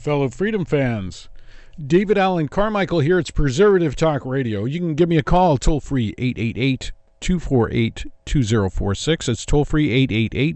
fellow Freedom fans. David Allen Carmichael here. It's Preservative Talk Radio. You can give me a call, toll-free 888-248-2046. It's toll-free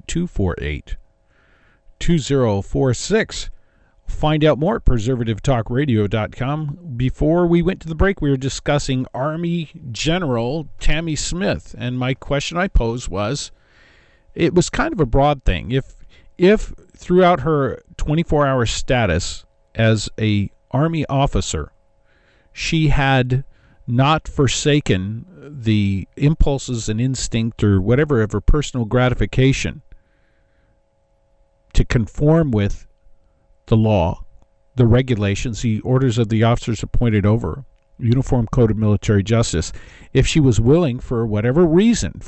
888-248-2046. Find out more at preservativetalkradio.com. Before we went to the break, we were discussing Army General Tammy Smith, and my question I posed was, it was kind of a broad thing. If throughout her 24-hour status as a Army officer, she had not forsaken the impulses and instinct or whatever of her personal gratification to conform with the law, the regulations, the orders of the officers appointed over, Uniform Code of Military Justice, if she was willing for whatever reason,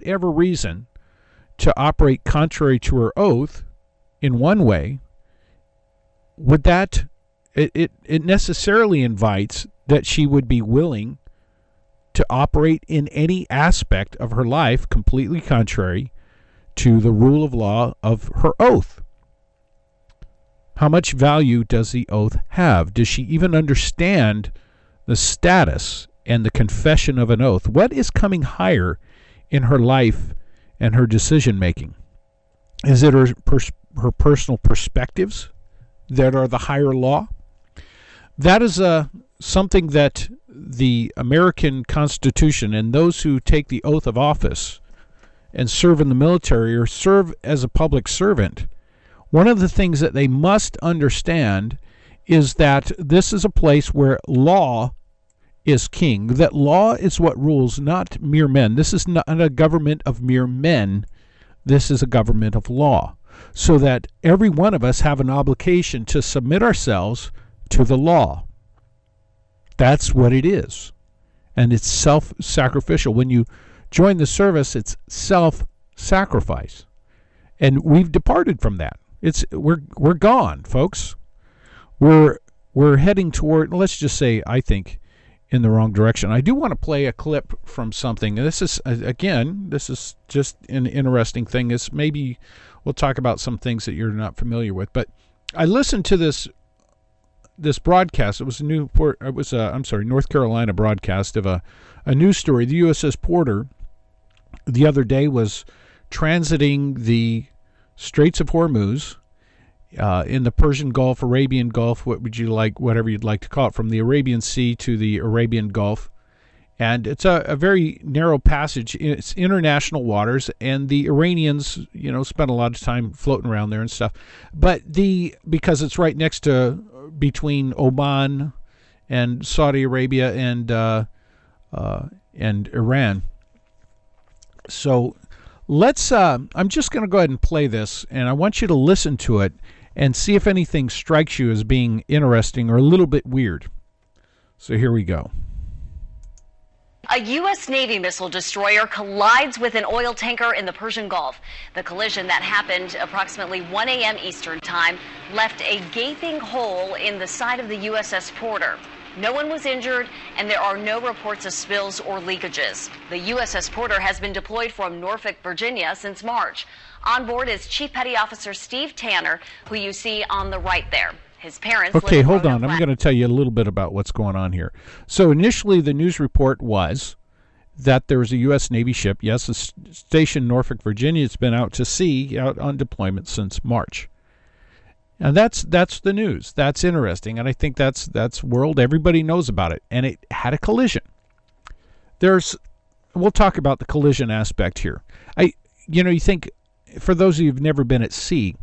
to operate contrary to her oath in one way, would that, it necessarily invites that she would be willing to operate in any aspect of her life completely contrary to the rule of law of her oath. How much value does the oath have? Does she even understand the status and the confession of an oath? What is coming higher in her life and her decision making? Is it her personal perspectives that are the higher law? That is something that the American Constitution and those who take the oath of office and serve in the military or serve as a public servant, one of the things that they must understand is that this is a place where law is king, that law is what rules, not mere men. This is not a government of mere men. This is a government of law, so that every one of us have an obligation to submit ourselves to the law. That's what it is. And it's self-sacrificial. When you join the service, it's self-sacrifice. And we've departed from that. We're gone, folks. We're heading toward, let's just say, I think, in the wrong direction. I do want to play a clip from something. This is, again, this is just an interesting thing. It's maybe we'll talk about some things that you're not familiar with. But I listened to this broadcast. It was North Carolina broadcast of a news story. The USS Porter the other day was transiting the Straits of Hormuz in the Persian Gulf, Arabian Gulf, whatever you'd like to call it, from the Arabian Sea to the Arabian Gulf. And it's a very narrow passage. It's international waters, and the Iranians, spend a lot of time floating around there and stuff. But because it's right next to, between Oman and Saudi Arabia and Iran. So let's, I'm just going to go ahead and play this, and I want you to listen to it and see if anything strikes you as being interesting or a little bit weird. So here we go. A U.S. Navy missile destroyer collides with an oil tanker in the Persian Gulf. The collision that happened approximately 1 a.m. Eastern Time left a gaping hole in the side of the USS Porter. No one was injured, and there are no reports of spills or leakages. The USS Porter has been deployed from Norfolk, Virginia since March. On board is Chief Petty Officer Steve Tanner, who you see on the right there. His parents. Okay, hold on. I'm going to tell you a little bit about what's going on here. So initially, the news report was that there was a U.S. Navy ship. Yes, it's stationed in Norfolk, Virginia. It's been out to sea, out on deployment since March. And that's the news. That's interesting, and I think that's world. Everybody knows about it, and it had a collision. We'll talk about the collision aspect here. You think, for those of you who've never been at sea,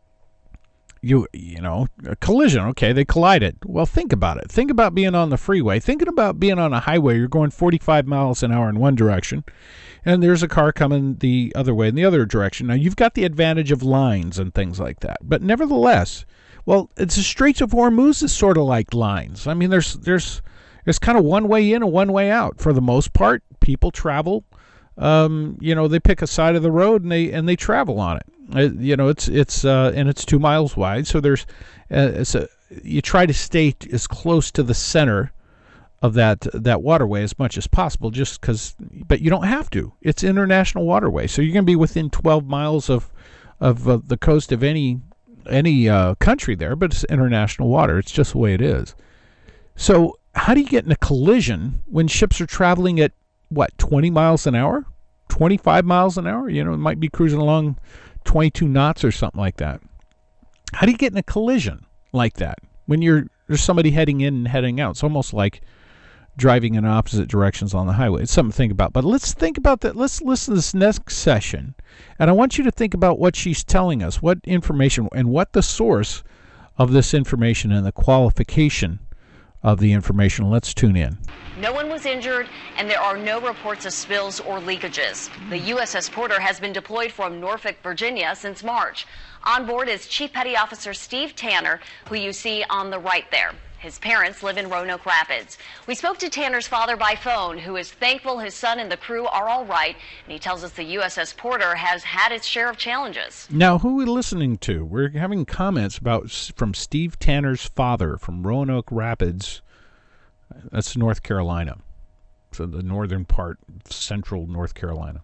a collision, okay, they collided. Well, think about it. Think about being on the freeway. Thinking about being on a highway, you're going 45 miles an hour in one direction, and there's a car coming the other way in the other direction. Now, you've got the advantage of lines and things like that, but nevertheless, it's the Straits of Hormuz is sort of like lines. I mean, there's kind of one way in and one way out. For the most part, people travel. They pick a side of the road and they travel on it. It's 2 miles wide, so you try to stay as close to the center of that waterway as much as possible, but you don't have to. It's international waterway, so you're going to be within 12 miles of the coast of any country there, but it's international water. It's just the way it is. So how do you get in a collision when ships are traveling at, 20 miles an hour? 25 miles an hour? It might be cruising along 22 knots or something like that. How do you get in a collision like that when there's somebody heading in and heading out? It's almost like driving in opposite directions on the highway. It's something to think about. But let's think about that. Let's listen to this next session. And I want you to think about what she's telling us, what information, and what the source of this information and the qualification of the information. Let's tune in. No one was injured, and there are no reports of spills or leakages. The USS Porter has been deployed from Norfolk, Virginia since March. On board is Chief Petty Officer Steve Tanner, who you see on the right there. His parents live in Roanoke Rapids. We spoke to Tanner's father by phone, who is thankful his son and the crew are all right, and he tells us the USS Porter has had its share of challenges. Now, who are we listening to? We're having comments from Steve Tanner's father from Roanoke Rapids. That's North Carolina, so the northern part, central North Carolina.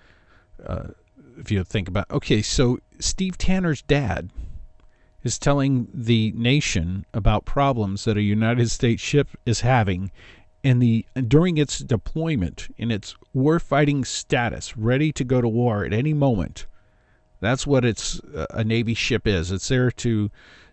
If you think about, okay, so Steve Tanner's dad is telling the nation about problems that a United States ship is having during its deployment, in its warfighting status, ready to go to war at any moment. That's what a Navy ship is. It's there to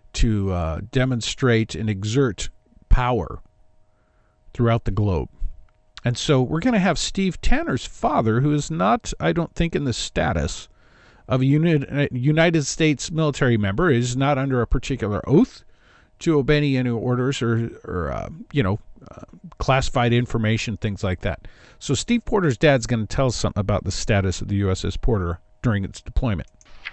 demonstrate and exert power throughout the globe. And so we're going to have Steve Tanner's father, who is not, I don't think, in the status of a United States military member, is not under a particular oath to obey any orders or classified information, things like that. So Steve Porter's dad's going to tell us something about the status of the USS Porter during its deployment.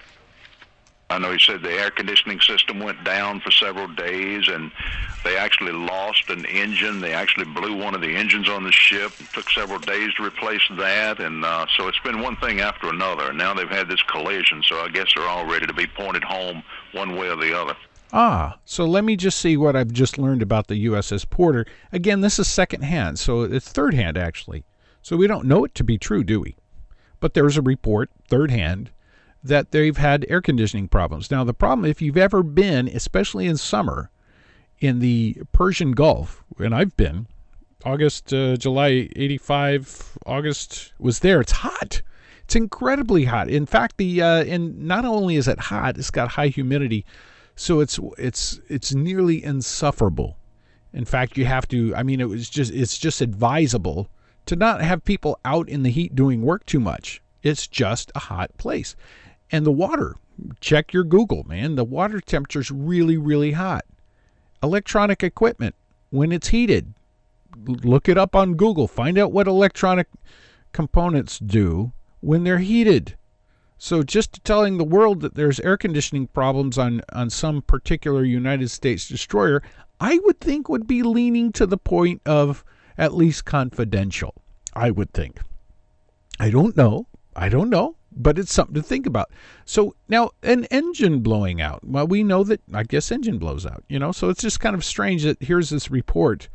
I know he said the air conditioning system went down for several days, and they actually lost an engine. They actually blew one of the engines on the ship. It took several days to replace that, and so it's been one thing after another. And now they've had this collision, so I guess they're all ready to be pointed home one way or the other. So let me just see what I've just learned about the USS Porter. Again, this is secondhand, so it's third-hand, actually. So we don't know it to be true, do we? But there's a report, third-hand, that they've had air conditioning problems. Now, the problem, if you've ever been, especially in summer, in the Persian Gulf, and I've been, July 85, August was there. It's hot. It's incredibly hot. In fact, and not only is it hot, it's got high humidity, so it's nearly insufferable. In fact, you have to, it's just advisable to not have people out in the heat doing work too much. It's just a hot place. And the water, check your Google, man. The water temperature's really, really hot. Electronic equipment, when it's heated, look it up on Google. Find out what electronic components do when they're heated. So just telling the world that there's air conditioning problems on some particular United States destroyer, I would think would be leaning to the point of at least confidential, I would think. I don't know, but it's something to think about. So now an engine blowing out. Well, we know that, I guess, engine blows out, so it's just kind of strange that here's this report.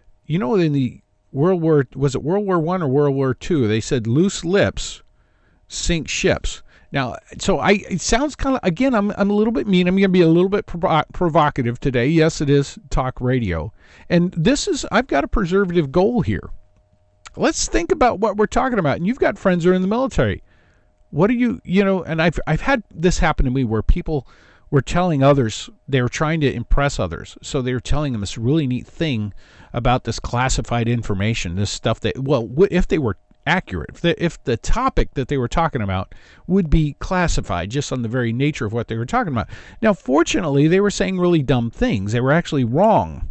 In the World War I or World War II, they said loose lips sink ships. Now, so it sounds kind of, again, I'm a little bit mean. I'm going to be a little bit provocative today. Yes, it is talk radio. And I've got a preservative goal here. Let's think about what we're talking about. And you've got friends who are in the military. What are and I've had this happen to me where people were telling others, they were trying to impress others. So they were telling them this really neat thing about this classified information, this stuff that, if they were accurate, if the topic that they were talking about would be classified just on the very nature of what they were talking about. Now, fortunately, they were saying really dumb things. They were actually wrong.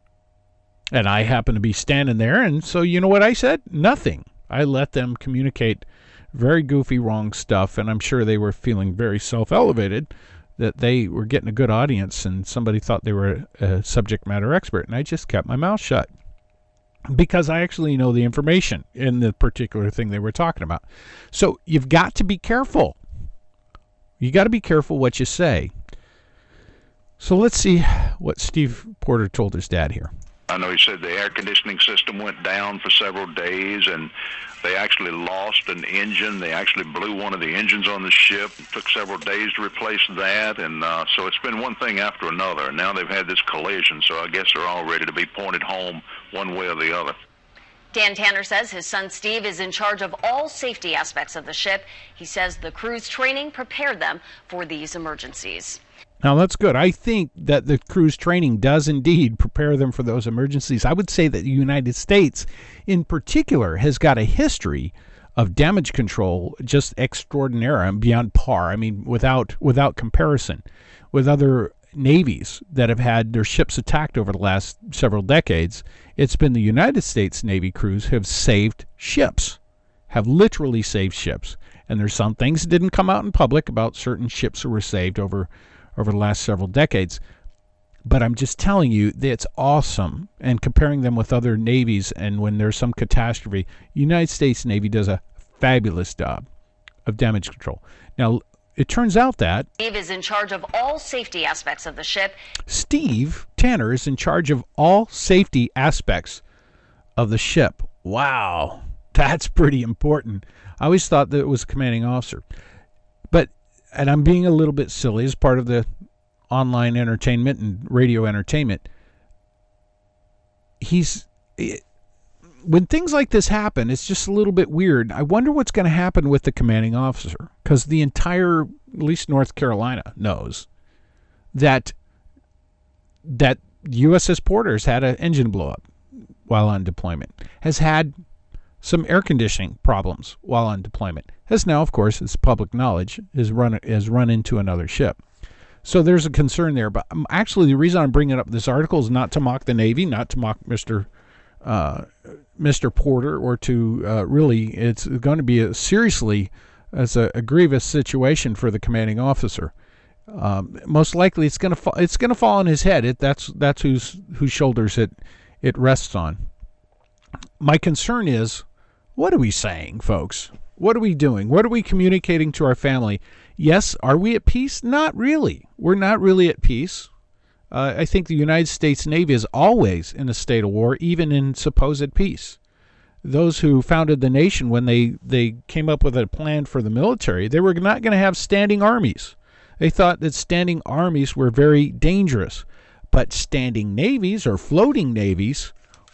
And I happened to be standing there, and so you know what I said? Nothing. I let them communicate very goofy, wrong stuff, and I'm sure they were feeling very self-elevated that they were getting a good audience and somebody thought they were a subject matter expert, and I just kept my mouth shut because I actually know the information in the particular thing they were talking about. So you've got to be careful. You got to be careful what you say. So let's see what Steve Porter told his dad here. I know he said the air conditioning system went down for several days, and they actually lost an engine. They actually blew one of the engines on the ship. It took several days to replace that, and so it's been one thing after another. And now they've had this collision, so I guess they're all ready to be pointed home one way or the other. Dan Tanner says his son Steve is in charge of all safety aspects of the ship. He says the crew's training prepared them for these emergencies. Now, that's good. I think that the crew's training does indeed prepare them for those emergencies. I would say that the United States, in particular, has got a history of damage control just extraordinary and beyond par. I mean, without comparison with other navies that have had their ships attacked over the last several decades. It's been the United States Navy crews have saved ships, have literally saved ships. And there's some things that didn't come out in public about certain ships that were saved over the last several decades. But I'm just telling you that it's awesome. And comparing them with other navies, and when there's some catastrophe, United States Navy does a fabulous job of damage control. Now, it turns out that Steve is in charge of all safety aspects of the ship. Steve Tanner is in charge of all safety aspects of the ship. Wow, that's pretty important. I always thought that it was a commanding officer. And I'm being a little bit silly as part of the online entertainment and radio entertainment. When things like this happen, it's just a little bit weird. I wonder what's going to happen with the commanding officer, because the entire, at least North Carolina, knows that USS Porter's had an engine blow up while on deployment, has had some air conditioning problems while on deployment, has now, of course, it's public knowledge, has run into another ship. So there's a concern there. But actually, the reason I'm bringing up this article is not to mock the Navy, not to mock Mr. Porter, or to really, it's going to be a grievous situation for the commanding officer. Most likely, it's going to fall on his head. That's whose shoulders it rests on. My concern is, what are we saying, folks? What are we doing? What are we communicating to our family? Yes, are we at peace? Not really. We're not really at peace. I think the United States Navy is always in a state of war, even in supposed peace. Those who founded the nation, when they came up with a plan for the military, they were not going to have standing armies. They thought that standing armies were very dangerous. But standing navies or floating navies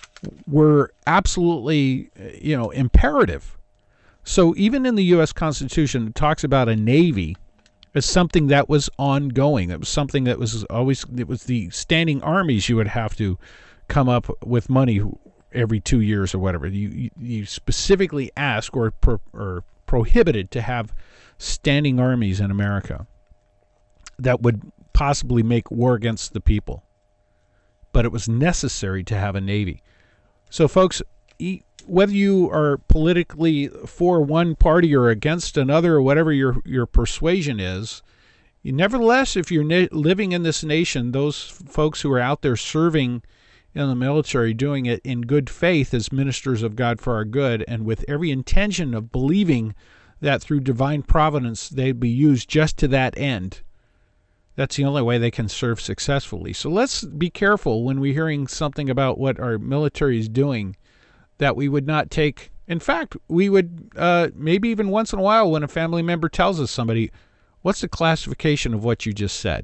were absolutely, imperative. So even in the U.S. Constitution, it talks about a navy as something that was ongoing. It was something that was always, it was the standing armies you would have to come up with money every 2 years or whatever. You specifically ask or prohibited to have standing armies in America that would possibly make war against the people. But it was necessary to have a navy. So, folks, whether you are politically for one party or against another, or whatever your persuasion is, nevertheless, if you're living in this nation, those folks who are out there serving in the military, doing it in good faith as ministers of God for our good, and with every intention of believing that through divine providence they'd be used just to that end, that's the only way they can serve successfully. So let's be careful when we're hearing something about what our military is doing, that we would not take. In fact, we would maybe even once in a while, when a family member tells us somebody, what's the classification of what you just said?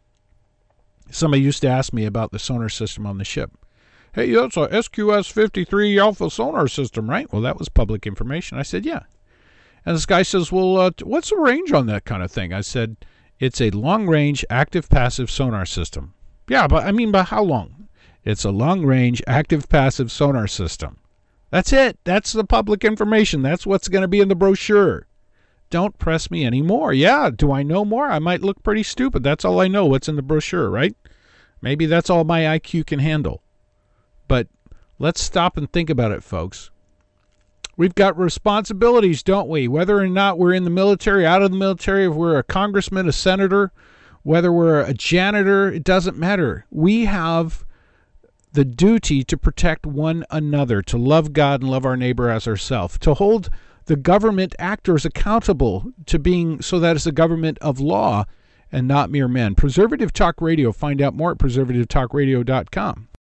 Somebody used to ask me about the sonar system on the ship. Hey, that's a SQS-53 Alpha sonar system, right? Well, that was public information. I said, yeah. And this guy says, well, what's the range on that kind of thing? I said, it's a long-range active-passive sonar system. Yeah, but by how long? It's a long-range active-passive sonar system. That's it. That's the public information. That's what's going to be in the brochure. Don't press me anymore. Yeah, do I know more? I might look pretty stupid. That's all I know, what's in the brochure, right? Maybe that's all my IQ can handle. But let's stop and think about it, folks. We've got responsibilities, don't we? Whether or not we're in the military, out of the military, if we're a congressman, a senator, whether we're a janitor, it doesn't matter. We have the duty to protect one another, to love God and love our neighbor as ourselves, to hold the government actors accountable to being so that it's a government of law and not mere men. Preservative Talk Radio. Find out more at preservativetalkradio.com.